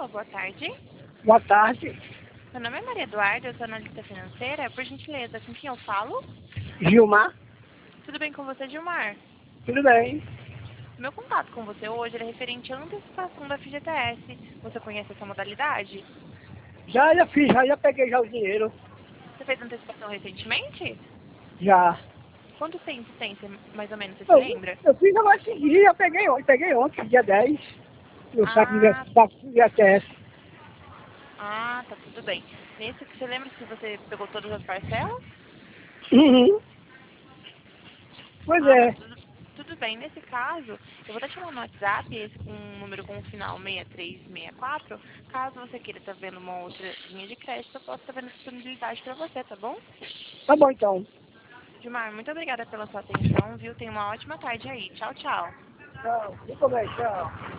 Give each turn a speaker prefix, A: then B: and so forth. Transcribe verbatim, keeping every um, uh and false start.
A: Alô, boa tarde.
B: Boa tarde.
A: Meu nome é Maria Eduarda, eu sou analista financeira. Por gentileza, com quem eu falo?
B: Gilmar,
A: Tudo bem com você, Gilmar?
B: tudo bem?
A: Meu contato com você hoje é referente à antecipação da F G T S. Você conhece essa modalidade?
B: Já, já fiz, já, já peguei já o dinheiro.
A: Você fez antecipação recentemente?
B: Já.
A: Quanto tempo tem, você- mais ou menos, você se
B: Eu,
A: lembra?
B: eu fiz agora esse dia, eu peguei ontem, peguei ontem, dia dez. No saco de
A: Ah,
B: saco de A T S.
A: ah, tá tudo bem. Nesse, você lembra se você pegou todas as parcelas?
B: Uhum. Pois
A: Ah, tá
B: é.
A: tudo, tudo bem. Nesse caso, eu vou estar te mandando no WhatsApp esse com um número com o final seis três seis quatro. Caso você queira estar vendo uma outra linha de crédito, eu posso estar vendo disponibilidade para você, tá bom?
B: Tá bom então.
A: Gilmar, muito obrigada pela sua atenção, viu? Tenha uma ótima tarde aí. Tchau, tchau.
B: Tchau. Fica bem, tchau.